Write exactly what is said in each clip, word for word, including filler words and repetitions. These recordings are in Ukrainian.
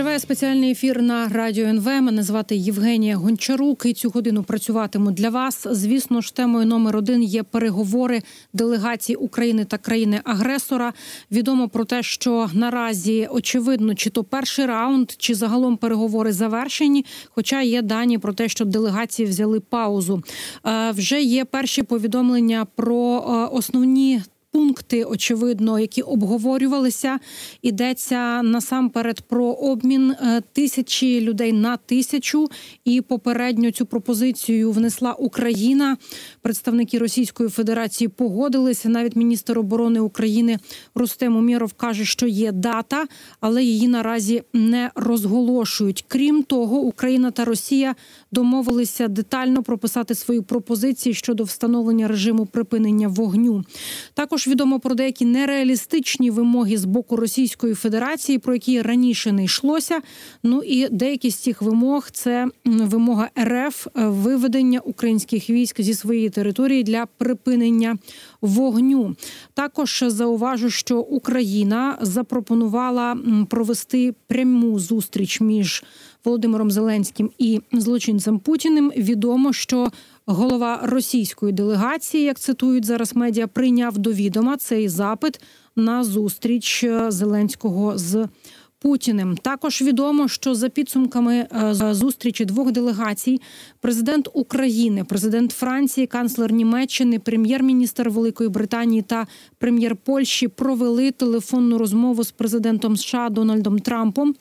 Триває спеціальний ефір на Радіо ен ве. Мене звати Євгенія Гончарук і цю годину працюватиму для вас. Звісно ж, темою номер один є переговори делегацій України та країни-агресора. Відомо про те, що наразі очевидно, чи то перший раунд, чи загалом переговори завершені, хоча є дані про те, що делегації взяли паузу. Вже є перші повідомлення про основні пункти, очевидно, які обговорювалися. Йдеться насамперед про обмін тисячі людей на тисячу. І попередньо цю пропозицію внесла Україна. Представники Російської Федерації погодилися. Навіть міністр оборони України Рустем Умєров каже, що є дата, але її наразі не розголошують. Крім того, Україна та Росія домовилися детально прописати свої пропозиції щодо встановлення режиму припинення вогню. Також відомо про деякі нереалістичні вимоги з боку Російської Федерації, про які раніше не йшлося. Ну і деякі з цих вимог – це вимога ер еф виведення українських військ зі своєї території для припинення вогню. Також зауважу, що Україна запропонувала провести пряму зустріч між Володимиром Зеленським і злочинцем Путіним. Відомо, що голова російської делегації, як цитують зараз медіа, прийняв до відома цей запит на зустріч Зеленського з Путіним. Також відомо, що за підсумками зустрічі двох делегацій президент України, президент Франції, канцлер Німеччини, прем'єр-міністр Великої Британії та прем'єр Польщі провели телефонну розмову з президентом США Дональдом Трампом.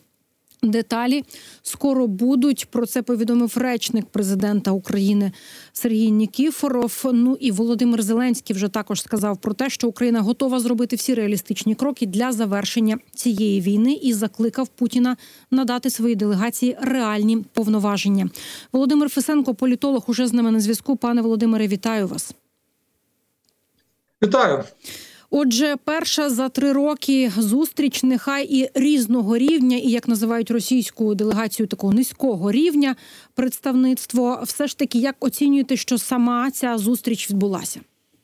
Деталі скоро будуть. Про це повідомив речник президента України Сергій Нікіфоров. Ну і Володимир Зеленський вже також сказав про те, що Україна готова зробити всі реалістичні кроки для завершення цієї війни і закликав Путіна надати своїй делегації реальні повноваження. Володимир Фесенко, політолог, уже з нами на зв'язку. Пане Володимире, вітаю вас. Вітаю. Отже, перша за три роки зустріч, нехай і різного рівня, і, як називають російську делегацію, такого низького рівня представництво. Все ж таки, як оцінюєте, що сама ця зустріч відбулася?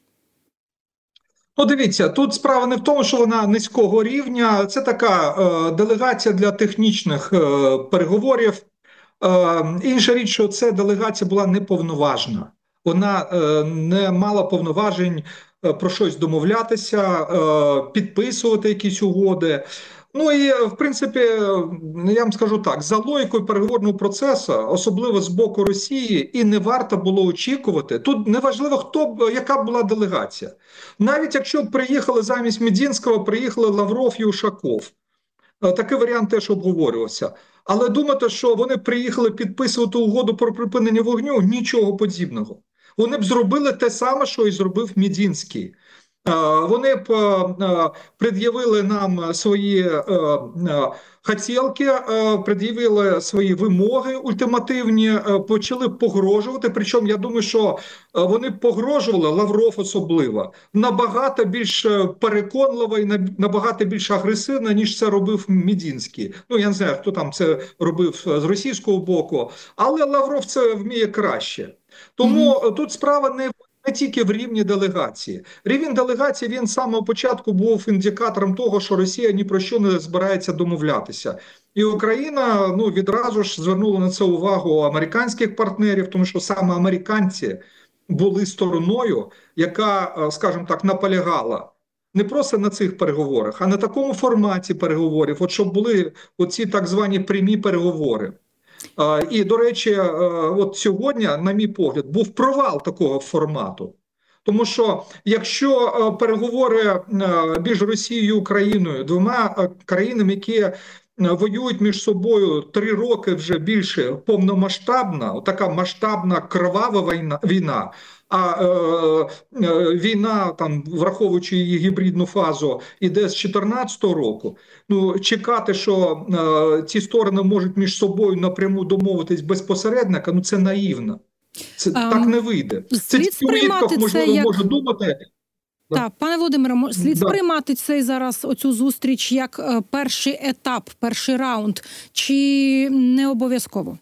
Ну, дивіться, тут справа не в тому, що вона низького рівня. Це така е, делегація для технічних е, переговорів. Е, інша річ, що ця делегація була неповноважна. Вона е, не мала повноважень про щось домовлятися, підписувати якісь угоди. Ну і, в принципі, я вам скажу так, за логікою переговорного процесу, особливо з боку Росії, і не варто було очікувати. Тут неважливо, хто, яка була делегація. Навіть якщо б приїхали замість Мединського, приїхали Лавров і Ушаков. Такий варіант теж обговорювався. Але думати, що вони приїхали підписувати угоду про припинення вогню, нічого подібного. Вони б зробили те саме, що і зробив Мединський. Вони б пред'явили нам свої хотілки, пред'явили свої вимоги ультимативні, почали погрожувати. Причому, я думаю, що вони погрожували, Лавров особливо, набагато більш переконливо і набагато більш агресивно, ніж це робив Мединський. Ну, я не знаю, хто там це робив з російського боку, але Лавров це вміє краще. Тому mm-hmm. тут справа не, не тільки в рівні делегації. Рівень делегації, він з самого початку був індикатором того, що Росія ні про що не збирається домовлятися. І Україна ну, відразу ж звернула на це увагу американських партнерів, тому що саме американці були стороною, яка, скажімо так, наполягала не просто на цих переговорах, а на такому форматі переговорів, от щоб були оці так звані прямі переговори. І, до речі, от сьогодні, на мій погляд, був провал такого формату. Тому що якщо переговори між Росією і Україною, двома країнами, які воюють між собою три роки вже більше повномасштабна, така масштабна кривава війна, війна а е, е, війна, там, враховуючи її гібридну фазу, іде з дві тисячі чотирнадцятого року, ну, чекати, що е, ці сторони можуть між собою напряму домовитись без посередника, ну це наївно. Це а, так не вийде. Це в теоріях, можливо, як... може думати. Так, пане Володимире, слід да. сприймати цей зараз, оцю зустріч, як перший етап, перший раунд, чи не обов'язково?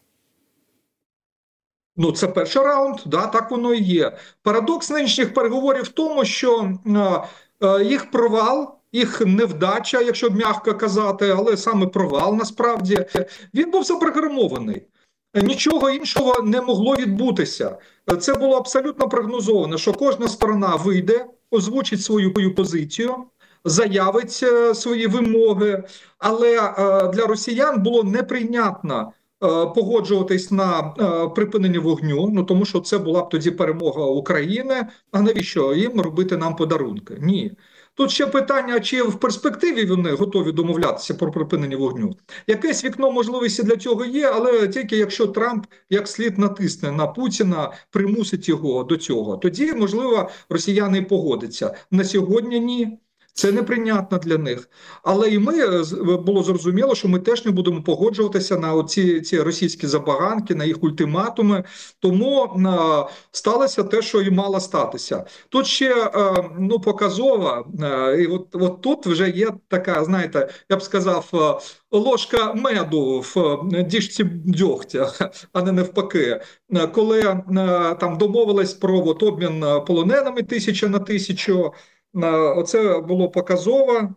Ну, це перший раунд, да, так воно і є. Парадокс нинішніх переговорів в тому, що е, їх провал їх невдача, якщо м'яко казати, але саме провал насправді, він був запрограмований. Нічого іншого не могло відбутися. Це було абсолютно прогнозовано, що кожна сторона вийде, озвучить свою позицію, заявить свої вимоги, але для росіян було неприйнятно погоджуватись на припинення вогню, ну тому що це була б тоді перемога України, а навіщо їм робити нам подарунки? Ні. Тут ще питання, чи в перспективі вони готові домовлятися про припинення вогню. Якесь вікно можливості для цього є, але тільки якщо Трамп як слід натисне на Путіна, примусить його до цього. Тоді, можливо, росіяни погодяться. На сьогодні ні. Це неприйнятно для них. Але і ми, було зрозуміло, що ми теж не будемо погоджуватися на ці, ці російські забаганки, на їх ультиматуми. Тому е, сталося те, що і мало статися. Тут ще е, ну, показово, е, і от, от тут вже є така, знаєте, я б сказав, е, ложка меду в діжці дьогтя, а не навпаки. Коли е, там домовились про от, обмін полоненими тисяча на тисячу, оце було показово.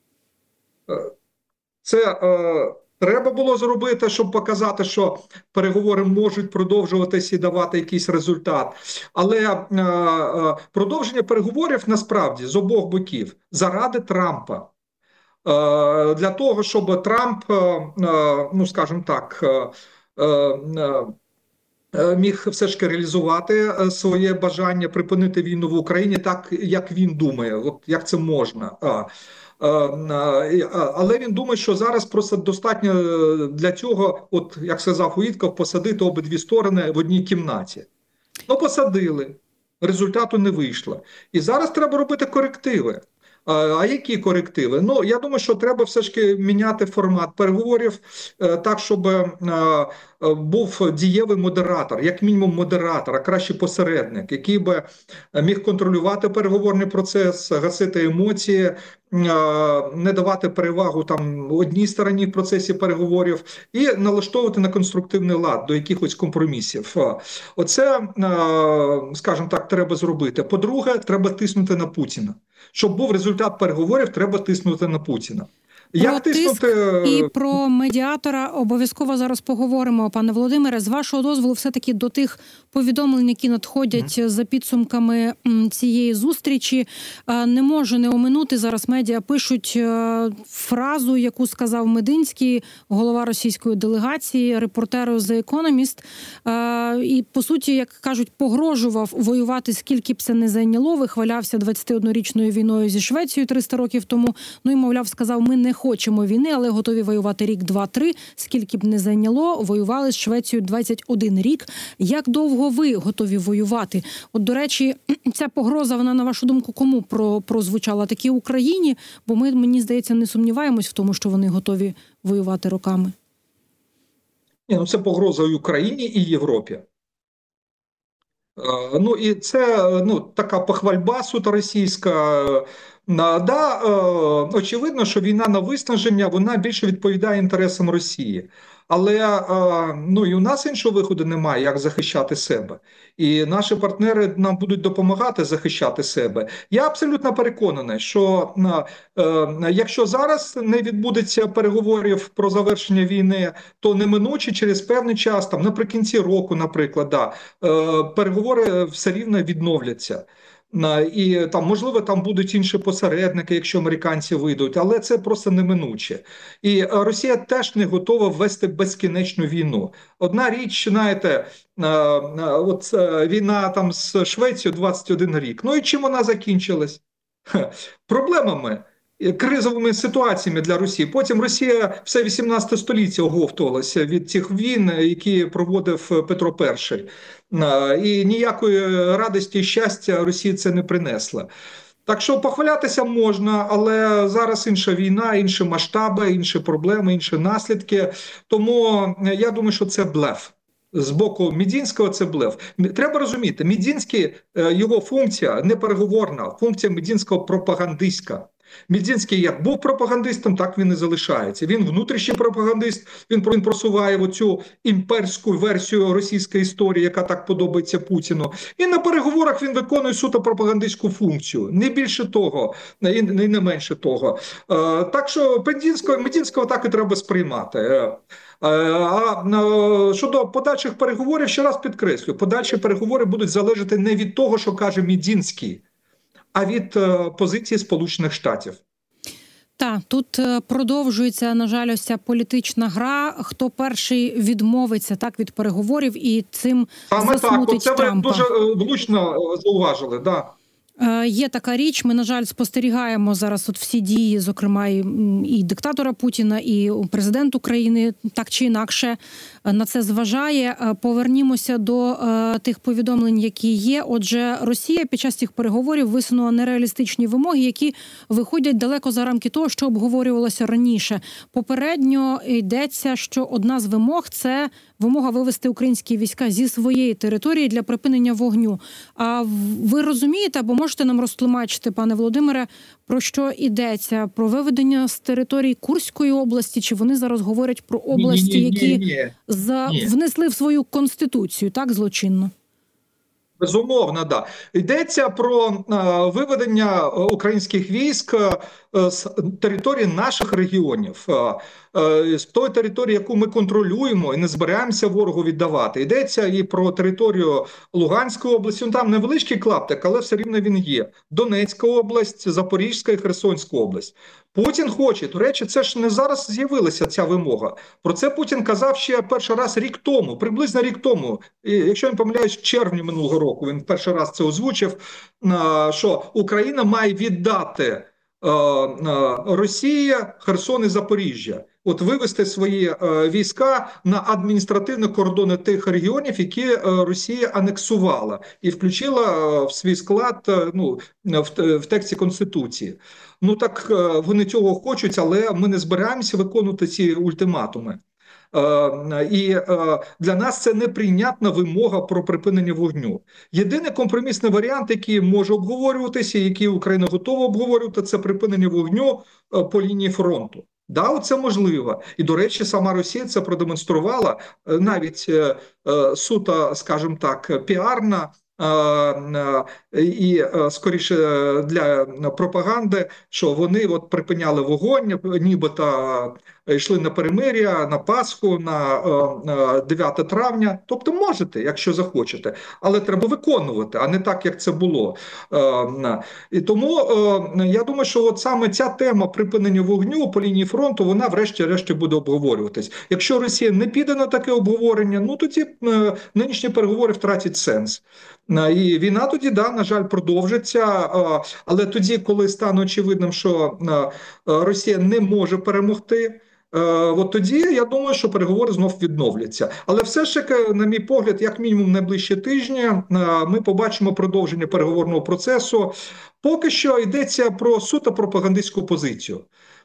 Це е, треба було зробити, щоб показати, що переговори можуть продовжуватися і давати якийсь результат. Але е, е, продовження переговорів насправді з обох боків заради Трампа. Е, для того, щоб Трамп, е, ну скажімо так, е, е, міг все ж таки реалізувати своє бажання припинити війну в Україні так, як він думає, от як це можна. Але він думає, що зараз просто достатньо для цього, от як сказав Уїтков, посадити обидві сторони в одній кімнаті. Ну, посадили, результату не вийшло. І зараз треба робити корективи. А які корективи? Ну, я думаю, що треба все ж таки міняти формат переговорів так, щоб був дієвий модератор, як мінімум модератор, а краще посередник, який би міг контролювати переговорний процес, гасити емоції, не давати перевагу там одній стороні в процесі переговорів і налаштовувати на конструктивний лад до якихось компромісів. Оце, скажімо так, треба зробити. По-друге, треба тиснути на Путіна. Щоб був результат переговорів, треба тиснути на Путіна. Про Як тиснути... тиск і про медіатора обов'язково зараз поговоримо, пане Володимире. З вашого дозволу, все-таки до тих повідомлень, які надходять mm. за підсумками цієї зустрічі, не можу не оминути. Зараз медіа пишуть фразу, яку сказав Мединський, голова російської делегації, репортеру The Economist. І, по суті, як кажуть, погрожував воювати, скільки б це не зайняло, вихвалявся двадцятиоднорічною війною зі Швецією триста років тому. Ну і, мовляв, сказав, ми не хочемо війни, але готові воювати рік, два, три. Скільки б не зайняло, воювали з Швецією двадцять один рік. Як довго ви готові воювати? От, до речі, ця погроза, вона, на вашу думку, кому про, прозвучала? Такі Україні? Бо ми, мені здається, не сумніваємось в тому, що вони готові воювати роками. Ні, ну це погроза і Україні, і Європі. Ну і це ну, така похвальба суто російська. Да, очевидно, що війна на виснаження, вона більше відповідає інтересам Росії. Але ну, і у нас іншого виходу немає, як захищати себе. І наші партнери нам будуть допомагати захищати себе. Я абсолютно переконаний, що якщо зараз не відбудеться переговорів про завершення війни, то неминуче через певний час, там наприкінці року, наприклад, да, переговори все рівно відновляться. І там, можливо, там будуть інші посередники, якщо американці вийдуть, але це просто неминуче. І Росія теж не готова вести безкінечну війну. Одна річ, знаєте, от війна там з Швецією двадцять один рік. Ну і чим вона закінчилась? Проблемами, кризовими ситуаціями для Росії. Потім Росія все вісімнадцяте століття оговтувалася від цих війн, які проводив Петро І. І ніякої радості і щастя Росії це не принесло. Так що похвалятися можна, але зараз інша війна, інші масштаби, інші проблеми, інші наслідки. Тому я думаю, що це блеф. З боку Мединського це блеф. Треба розуміти, Мединський, його функція не переговорна, функція Мединського пропагандистська. Мединський як був пропагандистом, так він і залишається. Він внутрішній пропагандист, він просуває оцю імперську версію російської історії, яка так подобається Путіну. І на переговорах він виконує суто пропагандистську функцію. Не більше того, і не менше того. Так що Мединського, Мединського так і треба сприймати. А щодо подальших переговорів, ще раз підкреслюю, подальші переговори будуть залежати не від того, що каже Мединський, а від позиції Сполучених Штатів. Так, тут продовжується, на жаль, ось ця політична гра. Хто перший відмовиться так від переговорів і цим Саме засмутить так, це ви Трампа. дуже влучно зауважили, да. Є така річ, ми, на жаль, спостерігаємо зараз от всі дії, зокрема, і, і диктатора Путіна, і президент України так чи інакше на це зважає. Повернімося до е, тих повідомлень, які є. Отже, Росія під час цих переговорів висунула нереалістичні вимоги, які виходять далеко за рамки того, що обговорювалося раніше. Попередньо йдеться, що одна з вимог – це вимога вивести українські війська зі своєї території для припинення вогню. А ви розумієте, або можете нам розтлумачити, пане Володимире, про що йдеться? Про виведення з території Курської області? Чи вони зараз говорять про області, ні, ні, ні, які ні. За... Ні. внесли в свою конституцію, так, злочинно? Безумовно, да. Йдеться про е, виведення українських військ е, з території наших регіонів, е, е, з тої території, яку ми контролюємо і не збираємося ворогу віддавати. Йдеться і про територію Луганської області, ну, там невеличкий клаптик, але все рівно він є. Донецька область, Запорізька і Херсонська область. Путін хоче, до речі, це ж не зараз з'явилася ця вимога. Про це Путін казав ще перший раз рік тому, приблизно рік тому. І, якщо я не помиляюсь, в червні минулого року він перший раз це озвучив, що Україна має віддати Росії Херсон і Запоріжжя. От вивести свої е, війська на адміністративні кордони тих регіонів, які е, Росія анексувала і включила е, в свій склад е, ну, в, в тексті Конституції. Ну так е, вони цього хочуть, але ми не збираємося виконувати ці ультиматуми. Е, і е, для нас це неприйнятна вимога про припинення вогню. Єдиний компромісний варіант, який може обговорюватися, який Україна готова обговорювати, це припинення вогню е, по лінії фронту. Да, це можливо. І, до речі, сама Росія це продемонструвала, навіть е, е, суто, скажімо так, піарна е, е, і, е, скоріше, для пропаганди, що вони от припиняли вогонь, нібито йшли на перемир'я, на Пасху, на е, дев'яте травня. Тобто можете, якщо захочете, але треба виконувати, а не так, як це було. Е, і тому е, я думаю, що от саме ця тема припинення вогню по лінії фронту, вона врешті-решті буде обговорюватись. Якщо Росія не піде на таке обговорення, ну тоді е, нинішні переговори втратять сенс. Е, і війна тоді, да, на жаль, продовжиться, е, але тоді, коли стане очевидним, що е, Росія не може перемогти, от тоді, я думаю, що переговори знов відновляться. Але все ж таки, на мій погляд, як мінімум найближчі тижні ми побачимо продовження переговорного процесу. Поки що йдеться про суто пропагандистську позицію.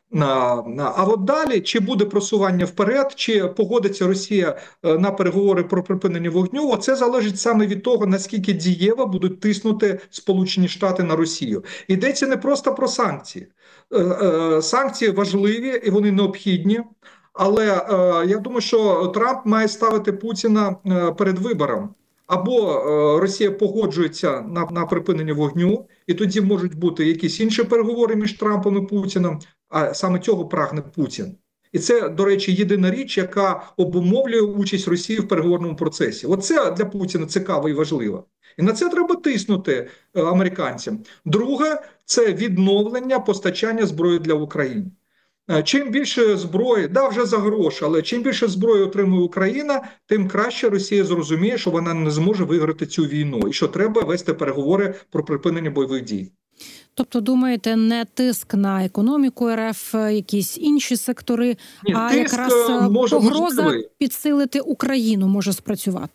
А от далі, чи буде просування вперед, чи погодиться Росія на переговори про припинення вогню, оце залежить саме від того, наскільки дієво будуть тиснути Сполучені Штати на Росію. Йдеться не просто про санкції. Санкції важливі і вони необхідні, але я думаю, що Трамп має ставити Путіна перед вибором. Або Росія погоджується на, на припинення вогню, і тоді можуть бути якісь інші переговори між Трампом і Путіним, а саме цього прагне Путін. І це, до речі, єдина річ, яка обумовлює участь Росії в переговорному процесі. Оце для Путіна цікаво і важливо. І на це треба тиснути американцям. Друге – це відновлення постачання зброї для України. Чим більше зброї, да, вже за гроші, але чим більше зброї отримує Україна, тим краще Росія зрозуміє, що вона не зможе виграти цю війну і що треба вести переговори про припинення бойових дій. Тобто, думаєте, не тиск на економіку РФ, якісь інші сектори, Ні, а якраз може, погроза можливий. підсилити Україну може спрацювати?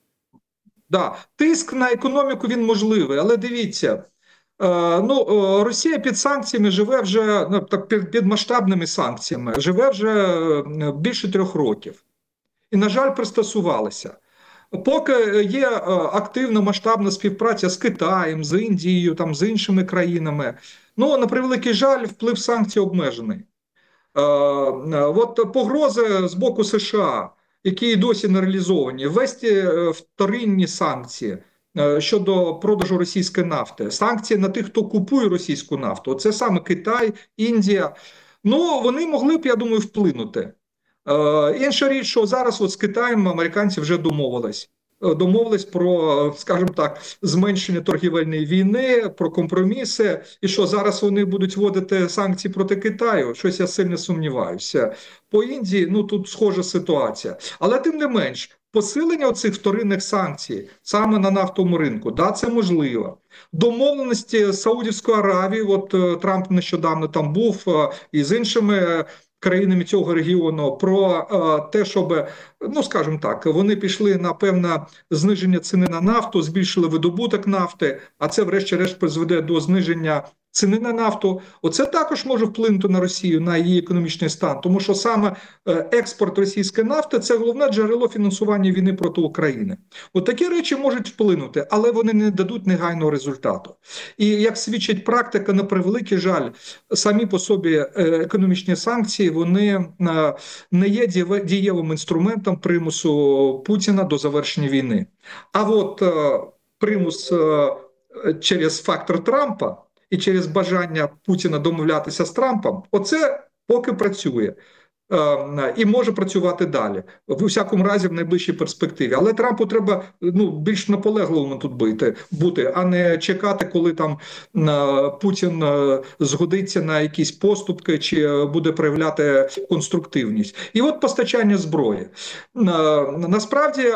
Да, тиск на економіку він можливий, але дивіться, ну, Росія під санкціями живе вже, ну, так, під, під масштабними санкціями, живе вже більше трьох років. І, на жаль, пристосувалися. Поки є активна масштабна співпраця з Китаєм, з Індією, там, з іншими країнами, Ну, на превеликий жаль, вплив санкцій обмежений. Е, От погрози з боку США, які досі не реалізовані, ввести е, вторинні санкції е, щодо продажу російської нафти, санкції на тих, хто купує російську нафту, це саме Китай, Індія. Ну, вони могли б, я думаю, вплинути. Е, Інша річ, що зараз от з Китаєм американці вже домовились. Е, Домовились про, скажімо так, зменшення торгівельної війни, про компроміси. І що зараз вони будуть вводити санкції проти Китаю? Щось я сильно сумніваюся. По Індії, ну тут схожа ситуація. Але тим не менш, посилення цих вторинних санкцій саме на нафтовому ринку, да, це можливо. Домовленості з Саудівською Аравією, от е, Трамп нещодавно там був, е, і з іншими країнами цього регіону про е, те, щоб, ну скажімо так, вони пішли на певне зниження ціни на нафту, збільшили видобуток нафти, а це врешті-решт призведе до зниження ціни на нафту. Оце також може вплинути на Росію, на її економічний стан, тому що саме е, експорт російської нафти – це головне джерело фінансування війни проти України. От такі речі можуть вплинути, але вони не дадуть негайного результату. І як свідчить практика, на превеликий жаль, самі по собі е, економічні санкції, вони е, не є дієвим інструментом примусу Путіна до завершення війни. А от е, примус е, через фактор Трампа і через бажання Путіна домовлятися з Трампом, оце поки працює. І може працювати далі, в усякому разі в найближчій перспективі. Але Трампу треба ну, більш наполегливим тут бути, бути, а не чекати, коли там Путін згодиться на якісь поступки чи буде проявляти конструктивність. І от постачання зброї. Насправді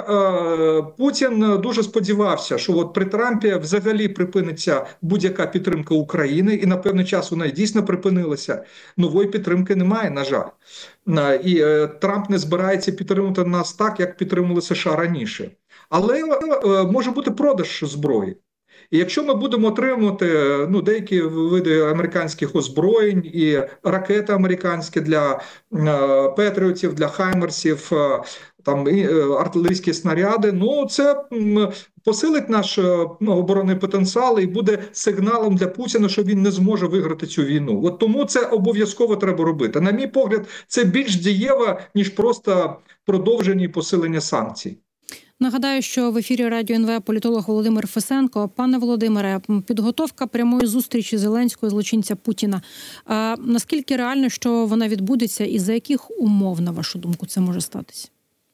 Путін дуже сподівався, що от при Трампі взагалі припиниться будь-яка підтримка України, і на певний час вона дійсно припинилася. Нової підтримки немає, на жаль. І е, Трамп не збирається підтримувати нас так, як підтримували США раніше. Але е, може бути продаж зброї. І якщо ми будемо отримувати ну, деякі види американських озброєнь і ракети американські для е, Петріотів, для Хаймерсів, е, там і е, артилерійські снаряди, ну це м, посилить наш е, оборонний потенціал і буде сигналом для Путіна, що він не зможе виграти цю війну. От тому це обов'язково треба робити. На мій погляд, це більш дієво, ніж просто продовження і посилення санкцій. Нагадаю, що в ефірі Радіо ен ве політолог Володимир Фесенко. Пане Володимире, підготовка прямої зустрічі Зеленського і злочинця Путіна. А наскільки реально, що вона відбудеться і за яких умов, на вашу думку, це може статися?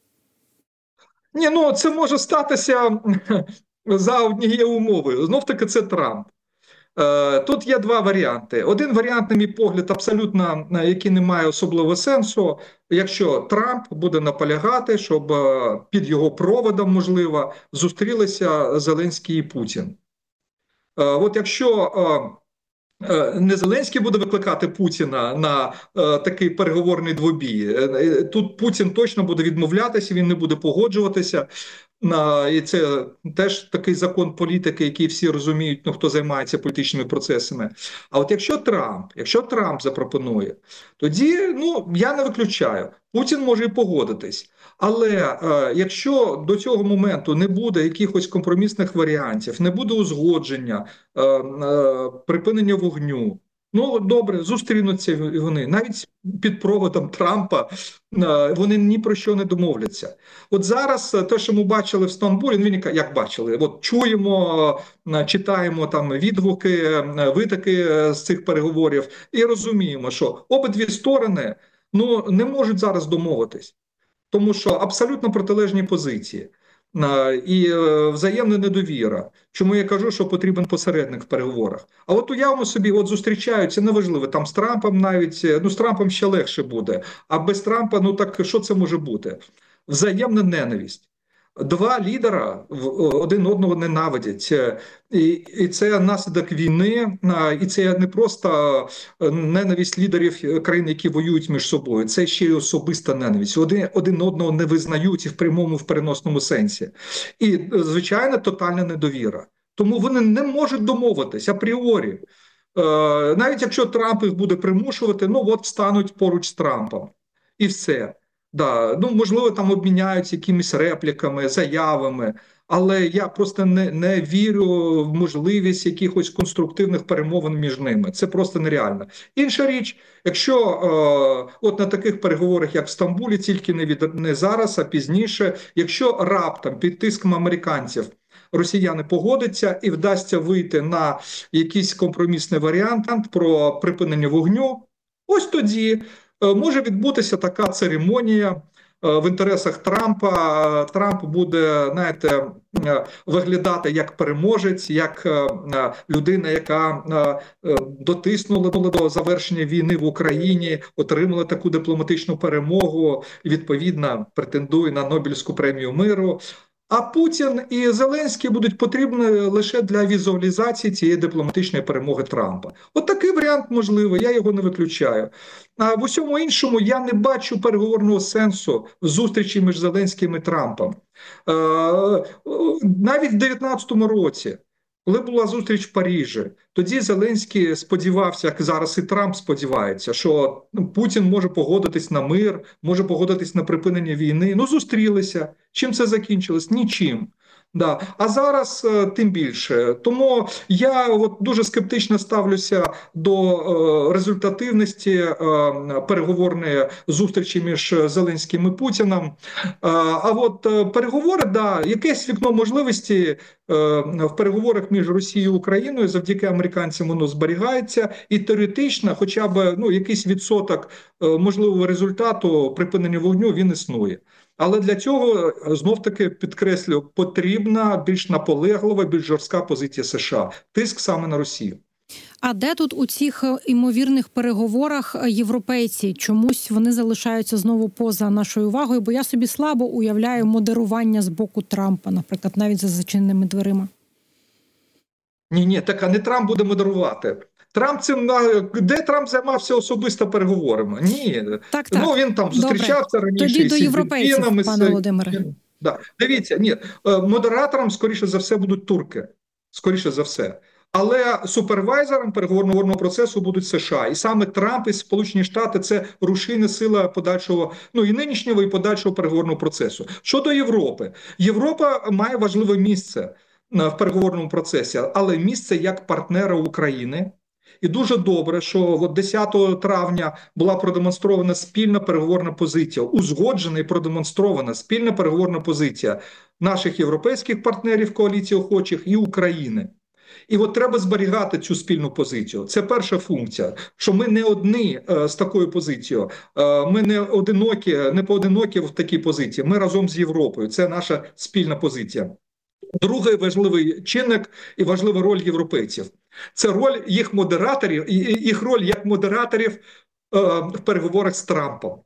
Ні, ну це може статися за однієї умови. Знов-таки це Трамп. Тут є два варіанти. Один варіант, на мій погляд, абсолютно, який не має особливого сенсу, якщо Трамп буде наполягати, щоб під його проводом, можливо, зустрілися Зеленський і Путін. От якщо не Зеленський буде викликати Путіна на е, такий переговорний двобій, тут Путін точно буде відмовлятися, він не буде погоджуватися. На, і це теж такий закон політики, який всі розуміють, ну, хто займається політичними процесами. А от якщо Трамп, якщо Трамп запропонує, тоді, ну, я не виключаю, Путін може і погодитись. Але е, якщо до цього моменту не буде якихось компромісних варіантів, не буде узгодження, е, е, припинення вогню, ну, добре, зустрінуться вони. Навіть під проводом Трампа вони ні про що не домовляться. От зараз те, що ми бачили в Стамбулі, він як бачили, от чуємо, читаємо там відгуки, витоки з цих переговорів і розуміємо, що обидві сторони ну, не можуть зараз домовитись, тому що абсолютно протилежні позиції. І взаємна недовіра. Чому я кажу, що потрібен посередник в переговорах. А от уявимо собі, от зустрічаються, неважливо, там з Трампом навіть, ну з Трампом ще легше буде, а без Трампа, ну так що це може бути? Взаємна ненависть. Два лідера один одного ненавидять. І, і це наслідок війни, і це не просто ненависть лідерів країн, які воюють між собою, це ще й особиста ненависть. Один, один одного не визнають і в прямому, в переносному сенсі. І, звичайно, тотальна недовіра. Тому вони не можуть домовитись апріорі. Навіть якщо Трамп їх буде примушувати, ну от стануть поруч з Трампом. І все. Да, ну можливо, там обміняються якимись репліками, заявами, але я просто не, не вірю в можливість якихось конструктивних перемовин між ними. Це просто нереально. Інша річ, якщо е, от на таких переговорах, як в Стамбулі, тільки не від не зараз, а пізніше, якщо раптом під тиском американців росіяни погодяться і вдасться вийти на якийсь компромісний варіант про припинення вогню, ось тоді може відбутися така церемонія в інтересах Трампа. Трамп буде, знаєте, виглядати як переможець, як людина, яка дотиснула до завершення війни в Україні, отримала таку дипломатичну перемогу і, відповідно, претендує на Нобелівську премію миру. А Путін і Зеленський будуть потрібні лише для візуалізації цієї дипломатичної перемоги Трампа. От такий варіант можливий, я його не виключаю. А в усьому іншому я не бачу переговорного сенсу в зустрічі між Зеленським і Трампом. Навіть в дев'ятнадцятому році, коли була зустріч в Парижі, тоді Зеленський сподівався, як зараз і Трамп сподівається, що Путін може погодитись на мир, може погодитись на припинення війни. Ну, зустрілися. Чим це закінчилось? Нічим. Да. А зараз е, тим більше. Тому я от дуже скептично ставлюся до е, результативності е, переговорної зустрічі між Зеленським і Путіним. Е, а от е, переговори, да, якесь вікно можливості е, в переговорах між Росією і Україною завдяки американцям воно зберігається. І теоретично хоча б ну, якийсь відсоток е, можливого результату припинення вогню він існує. Але для цього, знов-таки, підкреслю, потрібна більш наполеглива, більш жорстка позиція США. Тиск саме на Росію. А де тут у цих імовірних переговорах європейці? Чомусь вони залишаються знову поза нашою увагою, бо я собі слабо уявляю модерування з боку Трампа, наприклад, навіть за зачиненими дверима. Ні-ні, так а не Трамп буде модерувати. Трамп цим, де Трамп займався особисто переговорами? Ні. Так, так. Ну, він там зустрічався раніше. Тоді до європейців, пане Володимире. Да. Дивіться, ні, модератором, скоріше за все, будуть турки. Скоріше за все. Але супервайзером переговорного процесу будуть США. І саме Трамп і Сполучені Штати – це рушійна сила подальшого, ну і нинішнього, і подальшого переговорного процесу. Щодо Європи. Європа має важливе місце в переговорному процесі, але місце як партнера України. І дуже добре, що от десятого травня була продемонстрована спільна переговорна позиція, узгоджена і продемонстрована спільна переговорна позиція наших європейських партнерів коаліції охочих і України. І от треба зберігати цю спільну позицію. Це перша функція, що ми не одні е, з такою позицією, е, ми не одинокі, не поодинокі в такій позиції, ми разом з Європою. Це наша спільна позиція. Другий важливий чинник і важлива роль європейців. Це роль їх модераторів, їх роль як модераторів е, в переговорах з Трампом.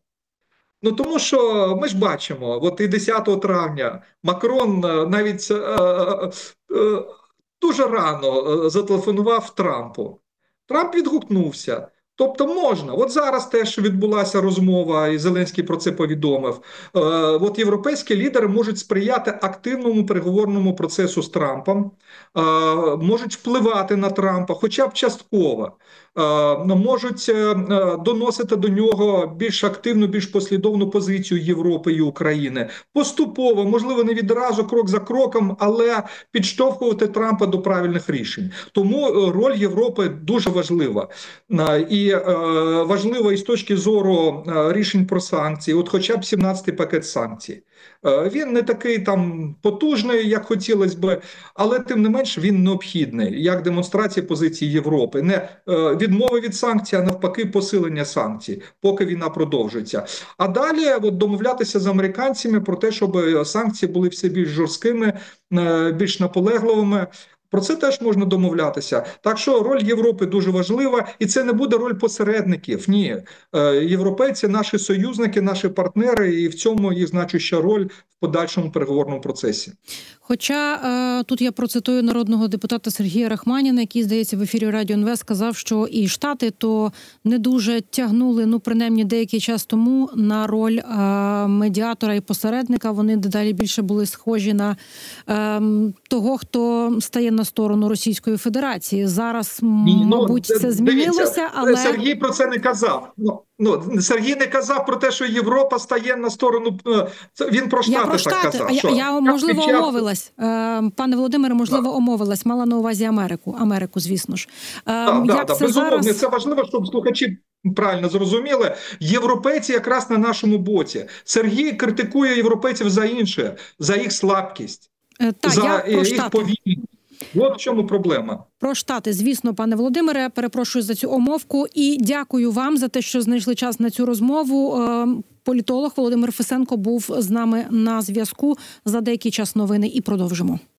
Ну тому що ми ж бачимо, от і десятого травня Макрон навіть е, е, е, дуже рано зателефонував Трампу. Трамп відгукнувся. Тобто можна. От зараз теж відбулася розмова, і Зеленський про це повідомив. Е, от європейські лідери можуть сприяти активному переговорному процесу з Трампом, е, можуть впливати на Трампа, хоча б частково. Е, можуть е, доносити до нього більш активну, більш послідовну позицію Європи і України. Поступово, можливо, не відразу, крок за кроком, але підштовхувати Трампа до правильних рішень. Тому роль Європи дуже важлива. Е, і е, важлива і з точки зору е, рішень про санкції, от хоча б сімнадцятий пакет санкцій. Е, він не такий там потужний, як хотілося б, але тим не менш він необхідний, як демонстрація позиції Європи. Не е, відмови від санкцій, а навпаки посилення санкцій, поки війна продовжується. А далі от, домовлятися з американцями про те, щоб санкції були все більш жорсткими, е, більш наполегливими. Про це теж можна домовлятися. Так що роль Європи дуже важлива, і це не буде роль посередників. Ні, європейці – наші союзники, наші партнери, і в цьому їх значуща роль в подальшому переговорному процесі. Хоча е, тут я процитую народного депутата Сергія Рахманіна, який, здається, в ефірі Радіо ен ве сказав, що і Штати то не дуже тягнули, ну, принаймні, деякий час тому на роль е, медіатора і посередника. Вони дедалі більше були схожі на е, того, хто стає на сторону Російської Федерації. Зараз, Ні, мабуть, ну, це змінилося, дивіться, але... Сергій про це не казав. Ну, Ну, Сергій не казав про те, що Європа стає на сторону. Він про Штати Я про так Штати, казав. а я, що я можливо під час- омовилась. Е, Пане Володимире, можливо, Да. омовилась. Мала на увазі Америку. Америку, звісно ж. Е, Так, да, Як да, це безумовно, зараз? це важливо, щоб слухачі правильно зрозуміли. Європейці якраз на нашому боці. Сергій критикує європейців за інше, за їх слабкість, Е, Та, за я е, про їх Штати. повільність. От в чому проблема. Про Штати, звісно, пане Володимире, перепрошую за цю омовку і дякую вам за те, що знайшли час на цю розмову. Е, Політолог Володимир Фесенко був з нами на зв'язку. За деякий час новини і продовжимо.